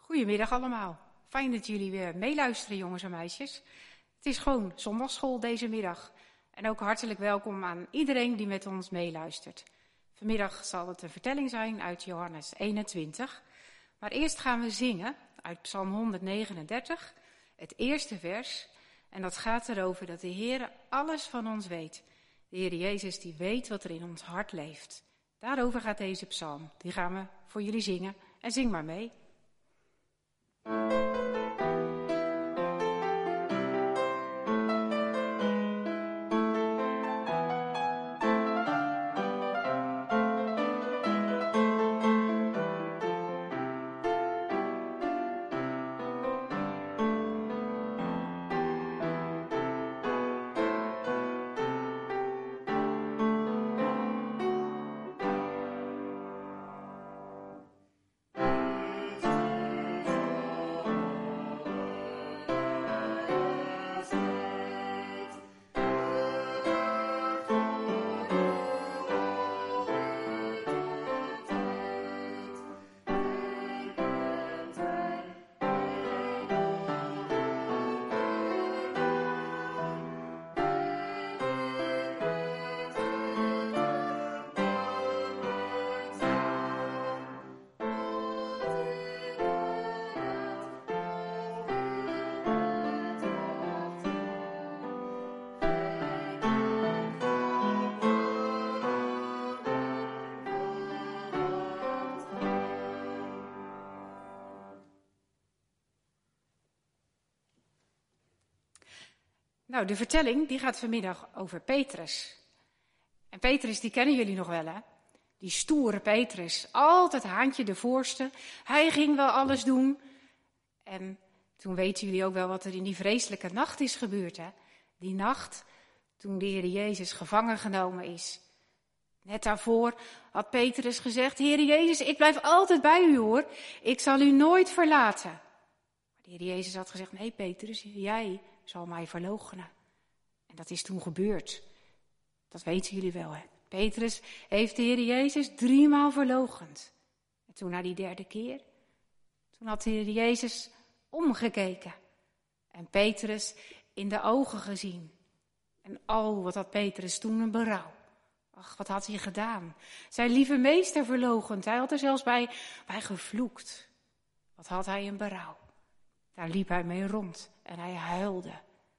Goedemiddag allemaal. Fijn dat jullie weer meeluisteren, jongens en meisjes. Het is gewoon zondagsschool deze middag. En ook hartelijk welkom aan iedereen die met ons meeluistert. Vanmiddag zal het een vertelling zijn uit Johannes 21. Maar eerst gaan we zingen uit Psalm 139, het eerste vers. En dat gaat erover dat de Heer alles van ons weet. De Heer Jezus die weet wat er in ons hart leeft. Daarover gaat deze psalm. Die gaan we voor jullie zingen. En zing maar mee. Nou, de vertelling die gaat vanmiddag over Petrus. En Petrus, die kennen jullie nog wel, hè? Die stoere Petrus, altijd haantje de voorste. Hij ging wel alles doen. En toen weten jullie ook wel wat er in die vreselijke nacht is gebeurd, hè? Die nacht toen de Heer Jezus gevangen genomen is. Net daarvoor had Petrus gezegd: Heer Jezus, ik blijf altijd bij u, hoor. Ik zal u nooit verlaten. Maar de Heer Jezus had gezegd: nee, Petrus, jij zal mij verloochenen. En dat is toen gebeurd. Dat weten jullie wel, hè. Petrus heeft de Heer Jezus 3 maal verloochend. En toen na die 3e keer, toen had de Heer Jezus omgekeken. En Petrus in de ogen gezien. En oh, wat had Petrus toen een berouw. Ach, wat had hij gedaan. Zijn lieve meester verloochend. Hij had er zelfs bij gevloekt. Wat had hij een berouw. Daar liep hij mee rond en hij huilde.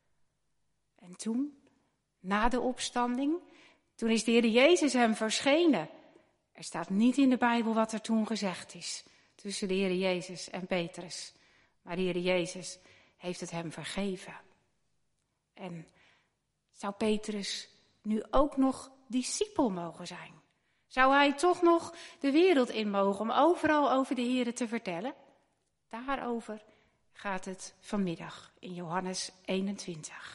En toen, na de opstanding, toen is de Heer Jezus hem verschenen. Er staat niet in de Bijbel wat er toen gezegd is tussen de Heer Jezus en Petrus. Maar de Heer Jezus heeft het hem vergeven. En zou Petrus nu ook nog discipel mogen zijn? Zou hij toch nog de wereld in mogen om overal over de Heer te vertellen? Daarover gaat het vanmiddag in Johannes 21.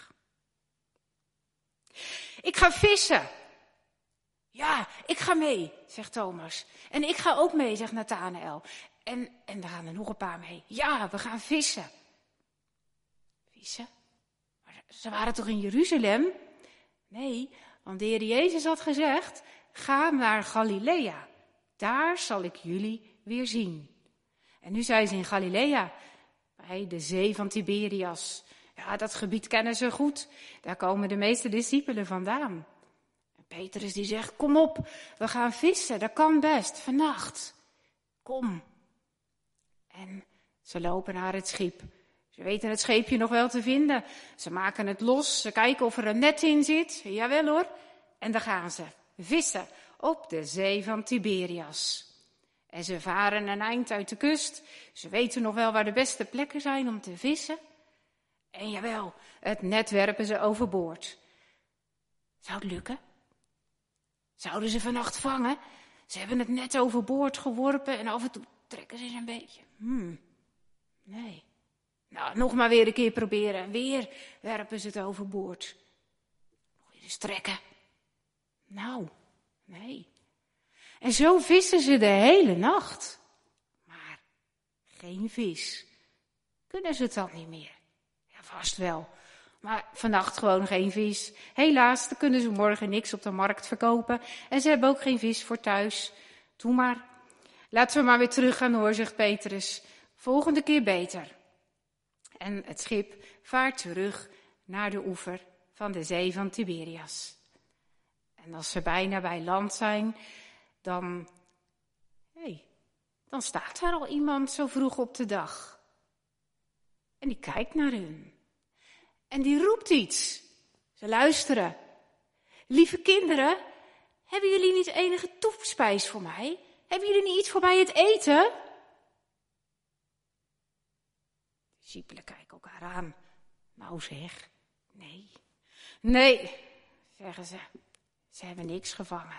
Ik ga vissen. Ja, ik ga mee, zegt Thomas. En ik ga ook mee, zegt Nathanael. En er gaan er nog een paar mee. Ja, we gaan vissen. Vissen? Maar ze waren toch in Jeruzalem? Nee, want de Heer Jezus had gezegd: ga naar Galilea. Daar zal ik jullie weer zien. En nu zijn ze in Galilea, bij de zee van Tiberias. Ja, dat gebied kennen ze goed. Daar komen de meeste discipelen vandaan. En Petrus die zegt: kom op, we gaan vissen. Dat kan best, vannacht. Kom. En ze lopen naar het schip. Ze weten het scheepje nog wel te vinden. Ze maken het los. Ze kijken of er een net in zit. Jawel hoor. En dan gaan ze vissen op de zee van Tiberias. En ze varen een eind uit de kust. Ze weten nog wel waar de beste plekken zijn om te vissen. En jawel, het net werpen ze overboord. Zou het lukken? Zouden ze vannacht vangen? Ze hebben het net overboord geworpen en af en toe trekken ze een beetje. Nee. Nou, nog maar weer een keer proberen. En weer werpen ze het overboord. Nog weer eens trekken. Nou, nee. En zo vissen ze de hele nacht. Maar geen vis. Kunnen ze het dan niet meer? Ja, vast wel. Maar vannacht gewoon geen vis. Helaas, dan kunnen ze morgen niks op de markt verkopen. En ze hebben ook geen vis voor thuis. Doe maar. Laten we maar weer teruggaan hoor, zegt Petrus. volgende keer beter. En het schip vaart terug naar de oever van de zee van Tiberias. En als ze bijna bij land zijn, dan staat daar al iemand zo vroeg op de dag. En die kijkt naar hun. En die roept iets. Ze luisteren. Lieve kinderen, hebben jullie niet enige toespijs voor mij? Hebben jullie niet iets voor mij het eten? De discipelen kijken elkaar aan. Nou zeg, nee, zeggen ze. Ze hebben niks gevangen.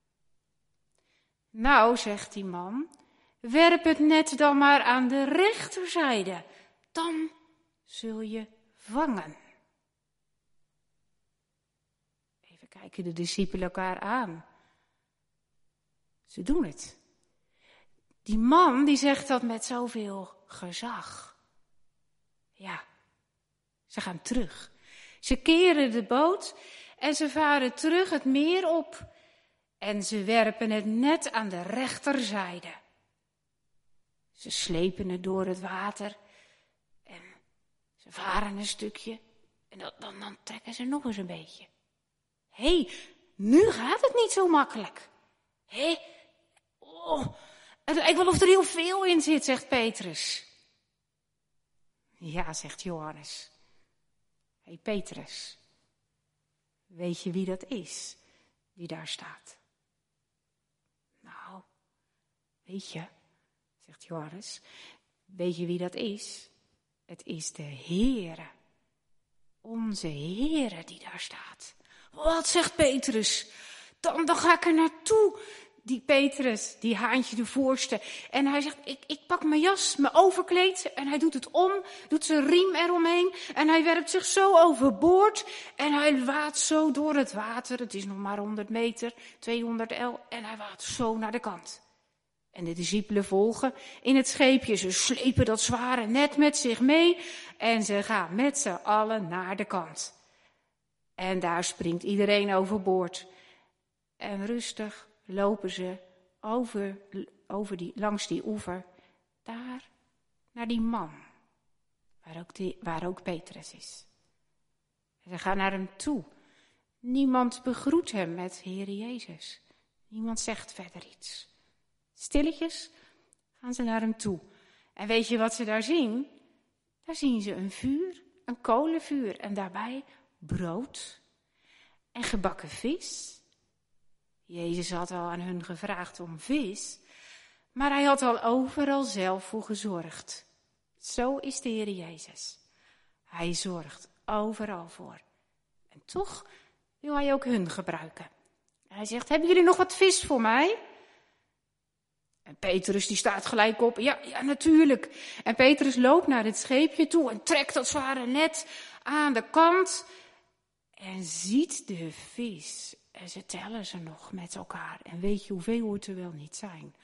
Nou, zegt die man, werp het net dan maar aan de rechterzijde. Dan zul je vangen. Even kijken de discipelen elkaar aan. Ze doen het. Die man die zegt dat met zoveel gezag. Ja, ze gaan terug. Ze keren de boot en ze varen terug het meer op. En ze werpen het net aan de rechterzijde. Ze slepen het door het water. En ze varen een stukje. En dan trekken ze nog eens een beetje. Hé, nu gaat het niet zo makkelijk. Het lijkt wel of er heel veel in zit, zegt Petrus. Ja, zegt Johannes. Hé, Petrus. Weet je wie dat is, die daar staat? Nou, weet je, zegt Johannes. Weet je wie dat is? Het is de Heere. Onze Heere die daar staat. Wat, zegt Petrus? Dan ga ik er naartoe. Die Petrus, die Haantje de voorste. En hij zegt, ik pak mijn jas, mijn overkleed. En hij doet het om, doet zijn riem eromheen. En hij werpt zich zo overboord. En hij waat zo door het water. Het is nog maar 100 meter, 200 el. En hij waat zo naar de kant. En de discipelen volgen in het scheepje. Ze slepen dat zware net met zich mee. En ze gaan met z'n allen naar de kant. En daar springt iedereen overboord. En rustig lopen ze langs die oever, daar naar die man, waar ook Petrus is. En ze gaan naar hem toe. Niemand begroet hem met Heere Jezus. Niemand zegt verder iets. Stilletjes gaan ze naar hem toe. En weet je wat ze daar zien? Daar zien ze een vuur, een kolenvuur en daarbij brood en gebakken vis. Jezus had al aan hun gevraagd om vis, maar hij had al overal zelf voor gezorgd. Zo is de Heer Jezus. Hij zorgt overal voor. En toch wil hij ook hun gebruiken. Hij zegt, hebben jullie nog wat vis voor mij? En Petrus die staat gelijk op, ja natuurlijk. En Petrus loopt naar het scheepje toe en trekt dat zware net aan de kant en ziet de vis. En ze tellen ze nog met elkaar. En weet je hoeveel het er wel niet zijn?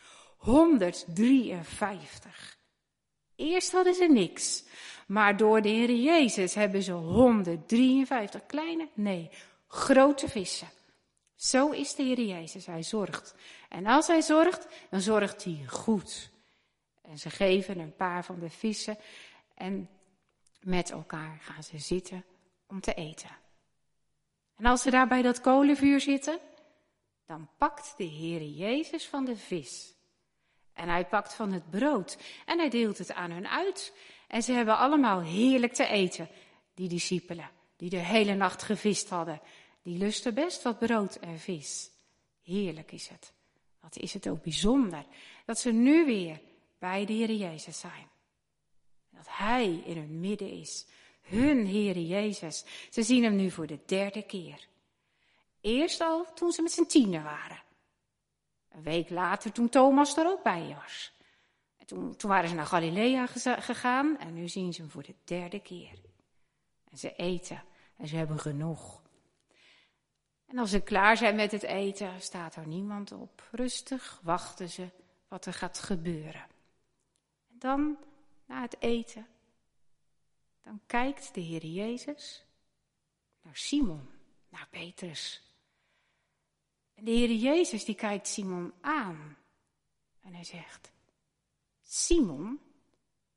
153. Eerst hadden ze niks. Maar door de Heer Jezus hebben ze 153 grote vissen. Zo is de Heer Jezus. Hij zorgt. En als hij zorgt, dan zorgt hij goed. En ze geven een paar van de vissen. En met elkaar gaan ze zitten om te eten. En als ze daar bij dat kolenvuur zitten, dan pakt de Heere Jezus van de vis. En hij pakt van het brood en hij deelt het aan hun uit. En ze hebben allemaal heerlijk te eten, die discipelen, die de hele nacht gevist hadden. Die lusten best wat brood en vis. Heerlijk is het. Wat is het ook bijzonder dat ze nu weer bij de Heere Jezus zijn. Dat hij in hun midden is. Hun Heere Jezus. Ze zien hem nu voor de 3e keer. Eerst al toen ze met z'n 10 waren. Een week later toen Thomas er ook bij was. En toen waren ze naar Galilea gegaan en nu zien ze hem voor de 3e keer. En ze eten en ze hebben genoeg. En als ze klaar zijn met het eten, staat er niemand op. Rustig wachten ze wat er gaat gebeuren. En dan, na het eten, dan kijkt de Heer Jezus naar Simon, naar Petrus. En de Heer Jezus die kijkt Simon aan. En hij zegt, Simon,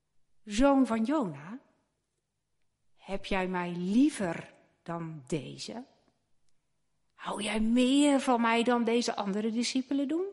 zoon van Jona, heb jij mij liever dan deze? Hou jij meer van mij dan deze andere discipelen doen?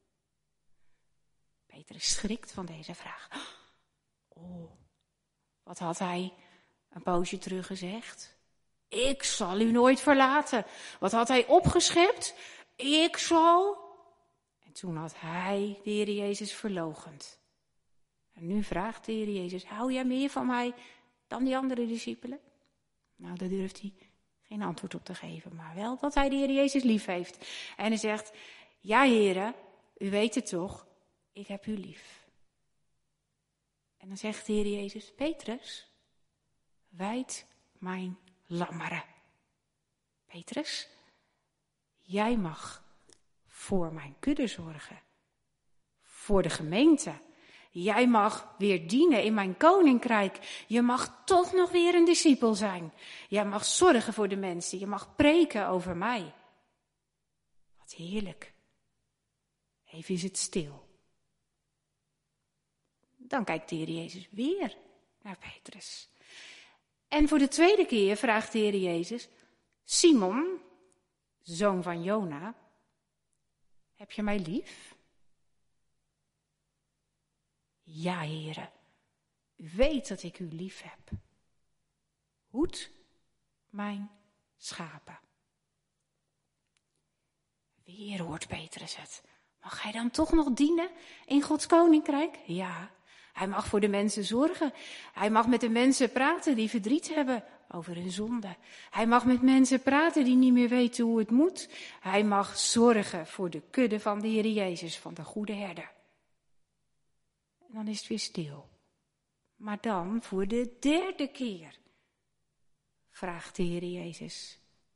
Petrus schrikt van deze vraag. Oh, wat had hij een poosje terug gezegd? Ik zal u nooit verlaten. Wat had hij opgeschept? Ik zal. En toen had hij de Heer Jezus verloochend. En nu vraagt de Heer Jezus, hou jij meer van mij dan die andere discipelen? Nou, daar durft hij geen antwoord op te geven, maar wel dat hij de Heer Jezus lief heeft. En hij zegt, ja Heere, u weet het toch, ik heb u lief. En dan zegt de Heer Jezus, Petrus, wijd mijn lammeren. Petrus, jij mag voor mijn kudde zorgen. Voor de gemeente. Jij mag weer dienen in mijn koninkrijk. Je mag toch nog weer een discipel zijn. Jij mag zorgen voor de mensen. Je mag preken over mij. Wat heerlijk. Even is het stil. Dan kijkt de Heer Jezus weer naar Petrus. En voor de tweede keer vraagt de Heer Jezus, Simon, zoon van Jona, heb je mij lief? Ja, Heere, u weet dat ik u lief heb. Hoed mijn schapen. Weer hoort Petrus het. Mag hij dan toch nog dienen in Gods koninkrijk? Ja, hij mag voor de mensen zorgen. Hij mag met de mensen praten die verdriet hebben over hun zonde. Hij mag met mensen praten die niet meer weten hoe het moet. Hij mag zorgen voor de kudde van de Heer Jezus, van de goede herder. En dan is het weer stil. Maar dan voor de derde keer vraagt de Heer Jezus,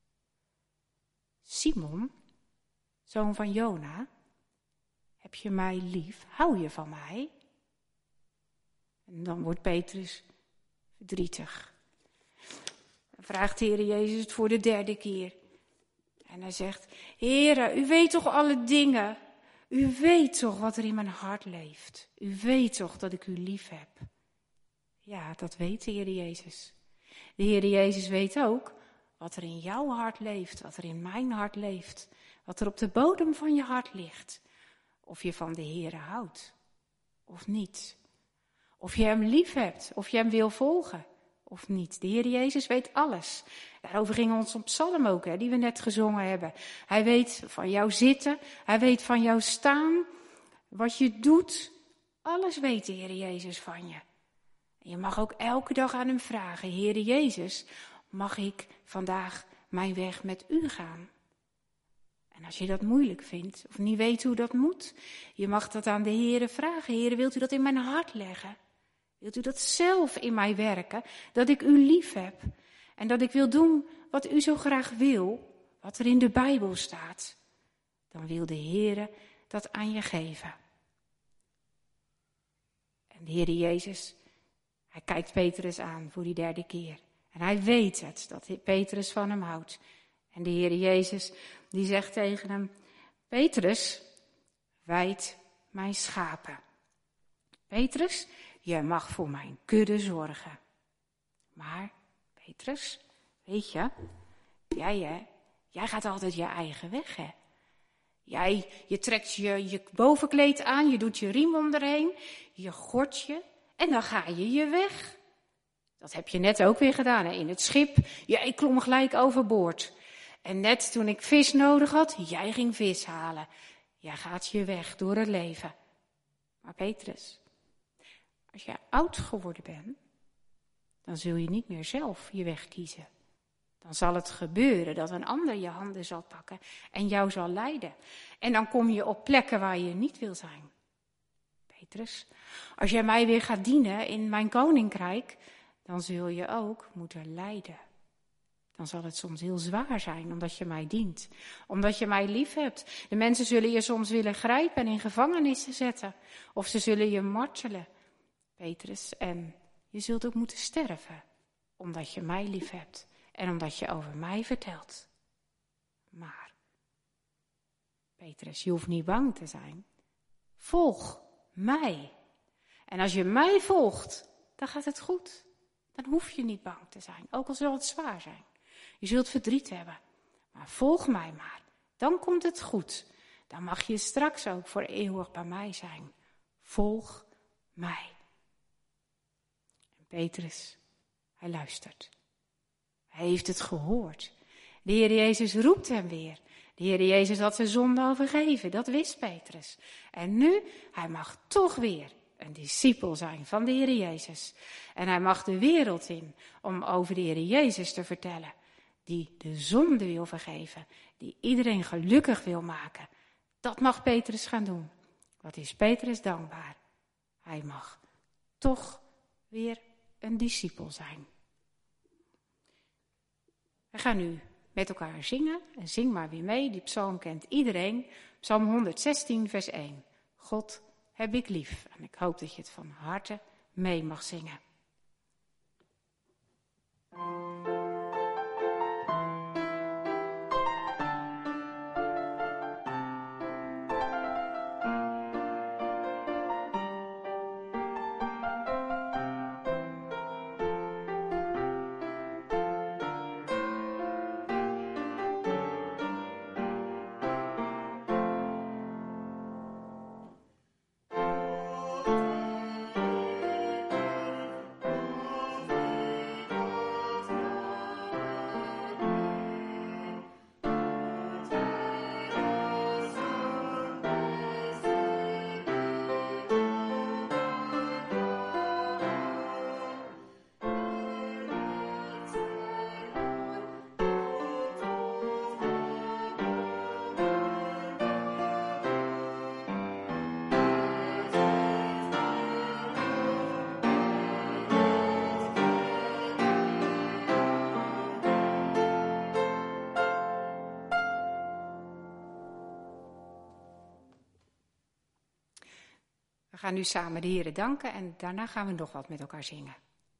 Simon, zoon van Jona, heb je mij lief? Hou je van mij? En dan wordt Petrus verdrietig. Dan vraagt de Heer Jezus het voor de derde keer. En hij zegt, Heere, u weet toch alle dingen? U weet toch wat er in mijn hart leeft? U weet toch dat ik u lief heb? Ja, dat weet de Heer Jezus. De Heer Jezus weet ook wat er in jouw hart leeft, wat er in mijn hart leeft. Wat er op de bodem van je hart ligt. Of je van de Heere houdt of niet. Of je hem lief hebt, of je hem wil volgen of niet. De Heer Jezus weet alles. Daarover ging ons psalm ook, die we net gezongen hebben. Hij weet van jou zitten, hij weet van jou staan, wat je doet. Alles weet de Heer Jezus van je. En je mag ook elke dag aan hem vragen, Heer Jezus, mag ik vandaag mijn weg met u gaan? En als je dat moeilijk vindt of niet weet hoe dat moet, je mag dat aan de Heere vragen. Heere, wilt u dat in mijn hart leggen? Wilt u dat zelf in mij werken? Dat ik u lief heb en dat ik wil doen wat u zo graag wil, wat er in de Bijbel staat. Dan wil de Heere dat aan je geven. En de Heere Jezus, hij kijkt Petrus aan voor die derde keer. En hij weet het, dat Petrus van hem houdt. En de Heere Jezus, die zegt tegen hem, Petrus, wijd mijn schapen. Petrus, je mag voor mijn kudde zorgen. Maar, Petrus, weet je, jij gaat altijd je eigen weg, hè? Je trekt je bovenkleed aan, je doet je riem om erheen, je gort je en dan ga je je weg. Dat heb je net ook weer gedaan, hè? In het schip. Jij klom gelijk overboord. En net toen ik vis nodig had, jij ging vis halen. Jij gaat je weg door het leven. Maar Petrus, als jij oud geworden bent, dan zul je niet meer zelf je weg kiezen. Dan zal het gebeuren dat een ander je handen zal pakken en jou zal leiden. En dan kom je op plekken waar je niet wil zijn. Petrus, als jij mij weer gaat dienen in mijn koninkrijk, dan zul je ook moeten lijden. Dan zal het soms heel zwaar zijn, omdat je mij dient. Omdat je mij lief hebt. De mensen zullen je soms willen grijpen en in gevangenissen zetten. Of ze zullen je martelen, Petrus. En je zult ook moeten sterven, omdat je mij lief hebt. En omdat je over mij vertelt. Maar, Petrus, je hoeft niet bang te zijn. Volg mij. En als je mij volgt, dan gaat het goed. Dan hoef je niet bang te zijn, ook al zal het zwaar zijn. Je zult verdriet hebben, maar volg mij maar. Dan komt het goed. Dan mag je straks ook voor eeuwig bij mij zijn. Volg mij. En Petrus, hij luistert. Hij heeft het gehoord. De Heer Jezus roept hem weer. De Heer Jezus had zijn zonde al vergeven, dat wist Petrus. En nu, hij mag toch weer een discipel zijn van de Heer Jezus. En hij mag de wereld in om over de Heer Jezus te vertellen. Die de zonde wil vergeven, die iedereen gelukkig wil maken. Dat mag Petrus gaan doen. Wat is Petrus dankbaar. Hij mag toch weer een discipel zijn. We gaan nu met elkaar zingen. En zing maar weer mee. Die psalm kent iedereen. Psalm 116 vers 1. God heb ik lief. En ik hoop dat je het van harte mee mag zingen. We gaan nu samen de Heere danken en daarna gaan we nog wat met elkaar zingen.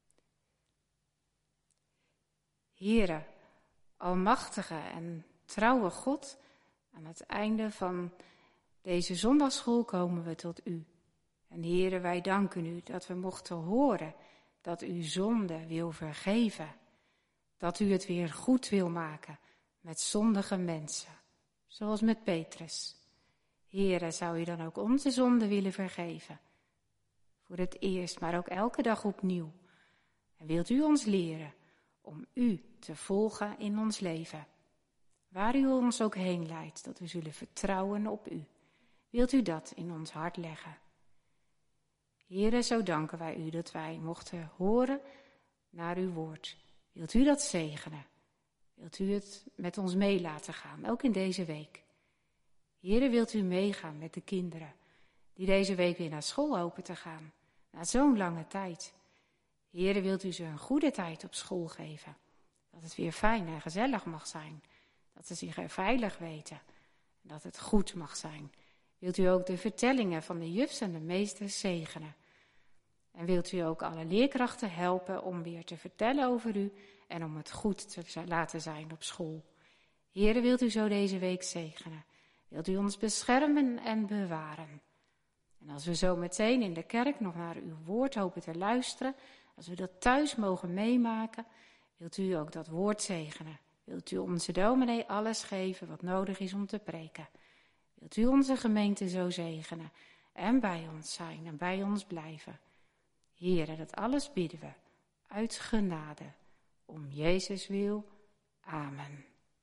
Heere, almachtige en trouwe God, aan het einde van deze zondagschool komen we tot u. En Heere, wij danken u dat we mochten horen dat u zonde wil vergeven. Dat u het weer goed wil maken met zondige mensen, zoals met Petrus. Heere, zou u dan ook onze zonde willen vergeven? Voor het eerst, maar ook elke dag opnieuw. En wilt u ons leren om u te volgen in ons leven? Waar u ons ook heen leidt, dat we zullen vertrouwen op u. Wilt u dat in ons hart leggen? Heere, zo danken wij u dat wij mochten horen naar uw woord. Wilt u dat zegenen? Wilt u het met ons mee laten gaan, ook in deze week? Heere, wilt u meegaan met de kinderen die deze week weer naar school hopen te gaan, na zo'n lange tijd? Heere, wilt u ze een goede tijd op school geven, dat het weer fijn en gezellig mag zijn, dat ze zich er veilig weten en dat het goed mag zijn. Wilt u ook de vertellingen van de jufs en de meesters zegenen? En wilt u ook alle leerkrachten helpen om weer te vertellen over u en om het goed te laten zijn op school? Heere, wilt u zo deze week zegenen? Wilt u ons beschermen en bewaren? En als we zo meteen in de kerk nog naar uw woord hopen te luisteren, als we dat thuis mogen meemaken, wilt u ook dat woord zegenen? Wilt u onze dominee alles geven wat nodig is om te preken? Wilt u onze gemeente zo zegenen en bij ons zijn en bij ons blijven? Heere, dat alles bidden we uit genade, om Jezus wil. Amen.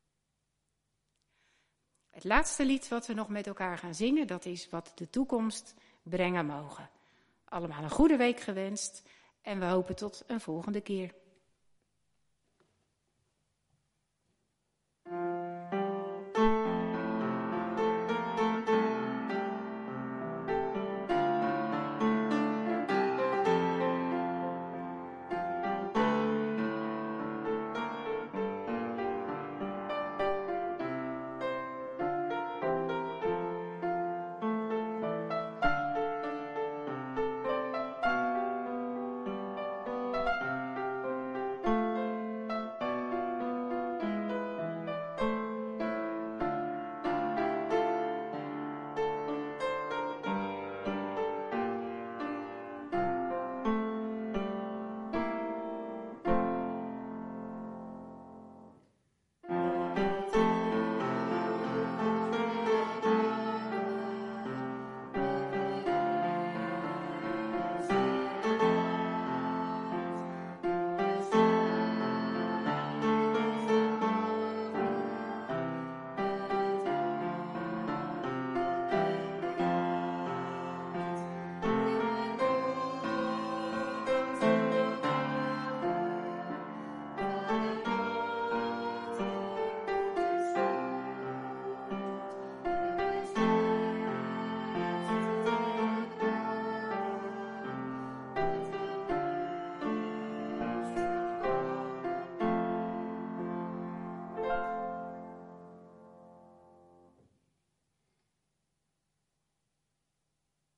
Het laatste lied wat we nog met elkaar gaan zingen, dat is Wat de toekomst brengen mogen. Allemaal een goede week gewenst en we hopen tot een volgende keer.